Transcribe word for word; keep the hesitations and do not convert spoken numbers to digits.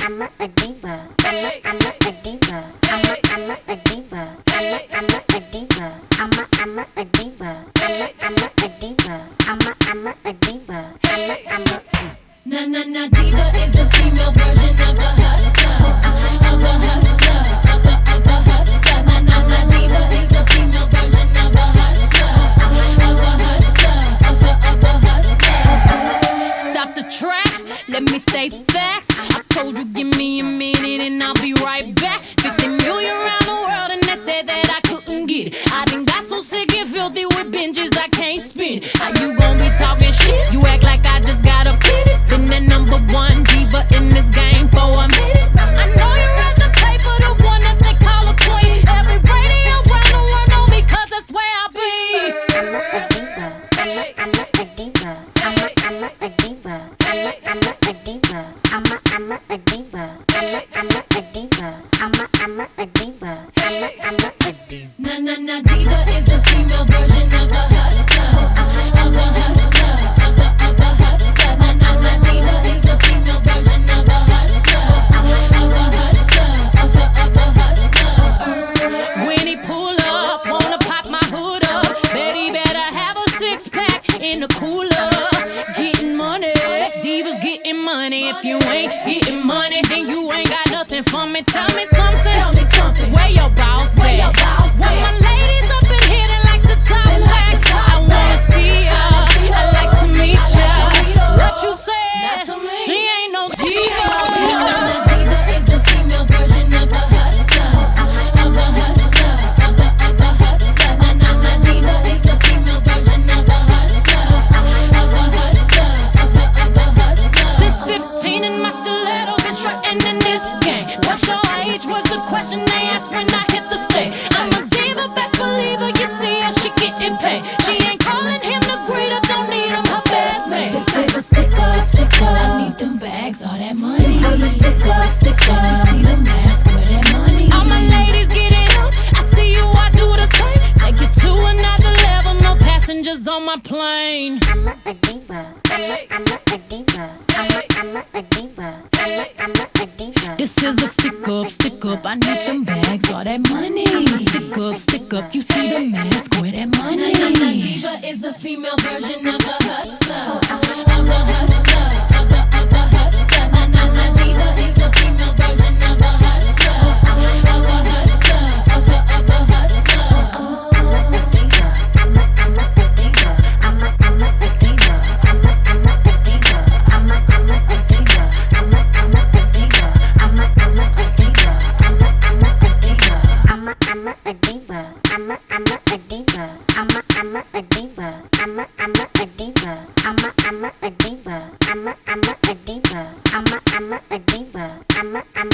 I'm a, a diva. I'm a, I'm a, a diva. I'm a, I'm a, a diva. I'm a, I'm a, a diva. I'm a, I'm a, a diva. I'm a, I'm a, a diva. I'm a, I'm a, a diva. I'm a, I'm a. Na na na, diva is a female version of a hustler, of a hustler, of a of a hustler. Na na na, diva is a female version of a hustler, of a hustler, of a of a hustler. Stop the track, let me state facts. I told you, give me a minute and I'll be right back. Fifty million around the world and they said that I couldn't get it. I done got so sick and filthy with binges I can't spin. How you gon' be talking shit? You act like I just got a pity. Been the number one diva in this game for a minute. I know you read the paper, the one that they call a queen. Every radio around the world know me cause that's where I be. I'm a, a diva. I'm a, I'm a, a diva. I'm a, I'm a, a diva. I'm a, I'm a, a diva. I'm a, I'm a, a diva. I'm a, I'm a, a diva. I'm a, I'm a, a diva. I'm a, I'm a, a diva. Na na na, diva is a female version of a hustler, of a hustler, of a of a hustler. Na na na, diva is a female version of a hustler, of a hustler, of a of a hustler. When he pull up, wanna pop my hood up. Betty better have a six pack in the cooler. Getting money, divas getting money. If you ain't getting money, then you ain't got nothing for me. Tell me something. Tell me something. Where your boss at? Where your boss at? When my ladies up in here, they like to talk back. I wanna see ya. I like to meet ya. What you said? She ain't no diva. Na diva is a female version of a hustler, of a hustler, of a of a hustler. Na na na, diva is a female version of a hustler, of a hustler, of a of a hustler. Since fifteen in my stiletto, been strutting in this game. What's your age? Was the question they asked when I hit the stage. I'm a diva, best believer. You see her, she getting paid. She ain't calling him the greeter, don't need him her best mate. This is a stick up, stick up. I need them bags, all that money. I'm a stick up, stick up. You see the mask, where that money? All my ladies get it up. I see you, I do the same. Take it to another level, no passengers on my plane. I'm a, a diva. I'm a, I'm a, a diva. I'm a, I'm a, a diva. I'm a, I'm a, a diva. This is a stick up, stick up. I need them bags, all that money. Stick up, stick up. You see the mask, where that money? Na na na, diva is a female version of a hustler, of a hustler, of a of a hustler. Na na na, diva is a female version of a hustler, of a hustler, of a of a hustler. I'm a, a diva. I'm a, I'm a, a diva. I'm a, I'm a, a diva. I'm a, I'm a, a diva. I'm a, I'm a, a diva. I'm a, I'm a, a diva. I'm a, I'm a, a diva. I'm a, I'm a, a diva. I'm a, I'm a, a diva. I'm a, I'm a, a diva. I'm a, I'm a, a diva. I'm a, I'm a, a diva. I'm a, I'm a, a diva. I'm a, I'm a, a diva. I'm a, I'm a, a diva. I'm a, I'm